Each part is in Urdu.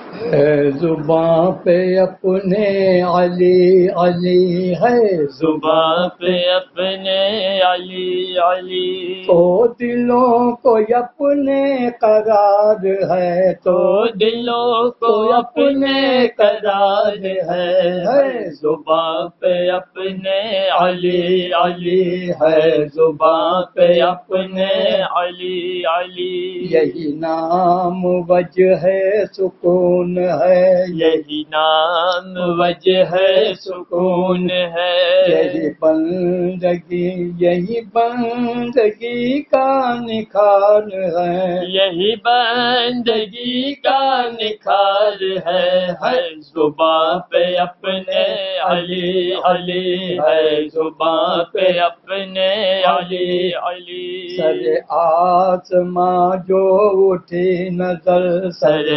ہے زباں پہ اپنے علی علی ہے زباں پہ اپنے علی علی، تو دلوں کو اپنے قرار ہے تو دلوں کو اپنے قرار ہے، زباں پہ اپنے علی علی ہے، زباں پہ اپنے علی علی، یہی نام وجہ ہے سکون ہے یہی نام وجہ ہے سکون ہے، یہی بندگی کا نکھار ہے یہی بندگی کا نکھار ہے زباں پہ اپنے علی علی ہے، زباں پہ اپنے علی علی، سر آسماں جو اٹھی نظر سر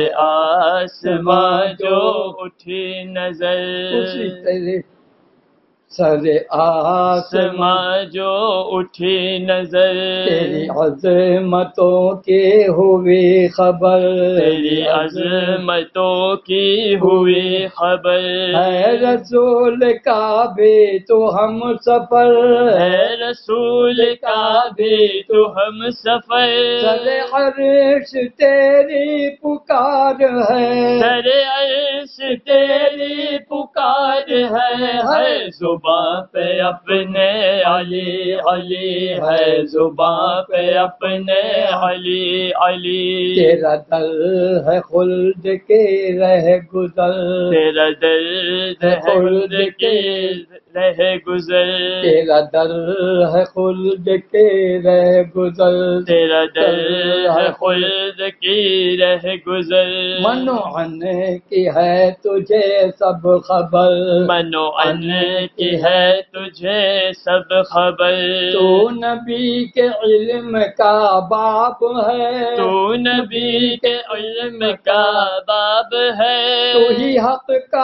آسماں جو اٹھی نظر، اسی طرح سر آسماں جو اٹھی نظر، تیری عظمتوں کی ہوئی خبر تیری عظمتوں کی ہوئی خبر، ہے رسول کا بھی تو ہم سفر ہے رسول کا بھی تو ہم سفر، سر عرش تیری پکار ہے سر عرش تیری پکار ہے زباں پہ اپنے علی علی ہے، زباں پہ اپنے علی علی، تیرا در ہے خلد کے رہ گزر تیرا درد ہے خلد کی رہ گزر، تیرا در ہے خلد کے رہ گزر تیرا در ہے خلد کی رہ گزر، منوعن کی ہے تجھے سب خبر منوعن کی ہے تجھے سب خبر، تو نبی کے علم کا باب ہے تو نبی کے علم کا باب ہے، تو ہی حق کا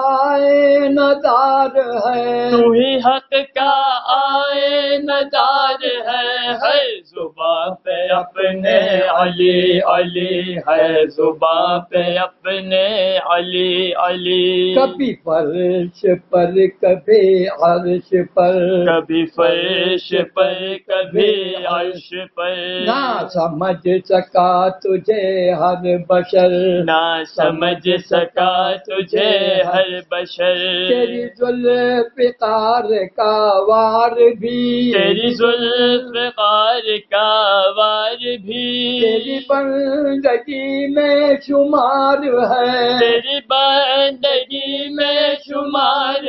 آئینہ دار ہے تو ہی حق کا آئینہ دار ہے زباں پہ اپنے علی علی ہے، زباں پہ اپنے علی علی، کبھی فرش پر کبھی عرش پر کبھی فرش پر کبھی عرش پر، نہ سمجھ سکا تجھے ہر بشر نہ سمجھ سکا تجھے ہر بشر، تیری ذوالفقار کا وار بھی تیری ذوالفقار کا وار بھی، تیری بندگی میں شمار ہے تیری بندگی میں شمار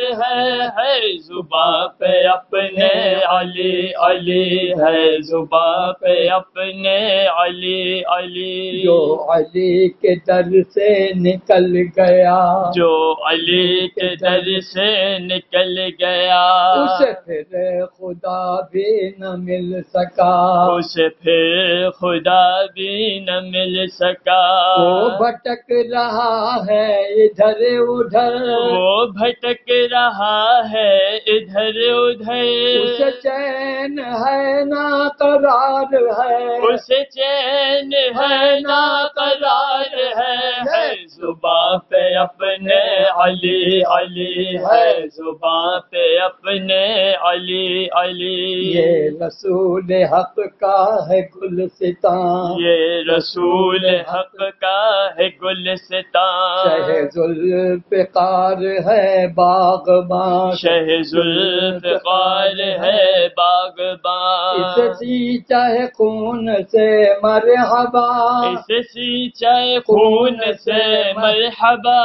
ہے زباں پہ اپنے علی علی ہے، زباں پہ اپنے علی علی، جو علی کے در سے نکل گیا جو علی کے در سے نکل گیا، اسے پھر خدا بھی نہ مل سکا اسے پھر خدا بھی نہ مل سکا، وہ بھٹک رہا ہے ادھر ادھر وہ بھٹک رہا ہے ادھر ادھر، اسے چین ہے نہ قرار ہے اسے چین ہے نا قرار ہے زباں پہ اپنے علی علی ہے، زباں پہ اپنے علی علی، یہ رسول حق کا ہے گلستان یہ رسول حق کا ہے گلستان، شہ ذوالفقار ہے باغباں شہ ذوالفقار ہے باغباں، اسے سینچا ہے خون سے مرحبا اسے سینچا ہے خون سے مرحبا،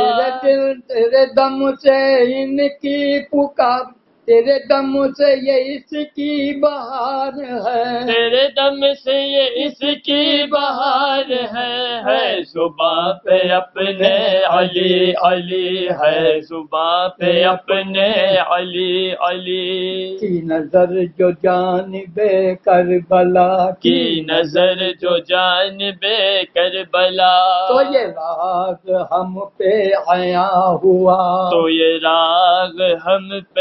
تیرے دم سے ان کی پکار تیرے دم سے یہ اس کی بہار ہے تیرے دم سے یہ اس کی بہار ہے زباں پہ اپنے علی علی ہے، زباں پہ اپنے علی علی، کی نظر جو جانب کربلا کی نظر جو جانب کربلا، تو یہ راز ہم پہ عیاں ہوا تو یہ راگ ہم پہ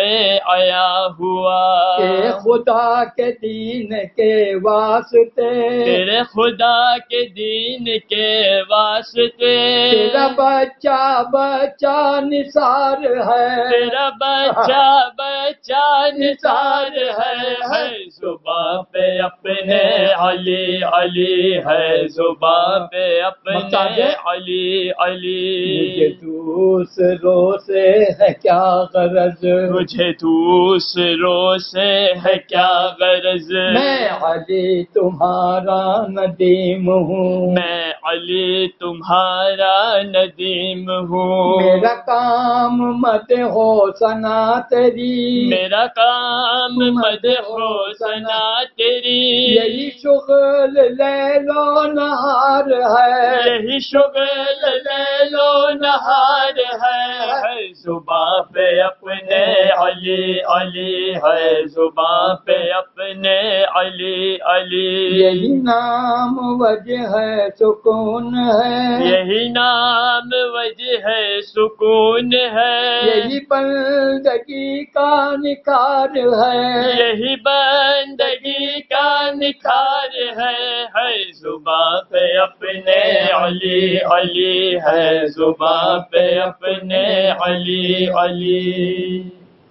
آیا ہوا کہ خدا کے دین کے واسطے تیرے خدا کے دین کے واسطے تیرا بچہ بچہ نثار ہے تیرا بچہ بچہ نثار ہے زباں پہ اپنے علی علی ہے زباں پہ اپنے علی علی مجھے دوسروں سے ہے کیا غرض مجھے دوسروں سے ہے کیا غرض میں علی تمہارا ندیم ہوں میں علی تمہارا ندیم ہوں میرا کام مت ہو ثنا تیری میرا کام مدح و ثنا تیری یہی شغل لیل و نہار ہے یہی شغل لیل و نہار ہے زباں پہ اپنے علی علی ہے زباں پہ اپنے علی علی یہی نام وجہ ہے سکون ہے یہی نام وجہ ہے سکون ہے یہی بندگی کا نکھار ہے یہی بندگی کا نکھار ہے زباں پہ اپنے علی علی ہے زباں پہ اپنے علی علی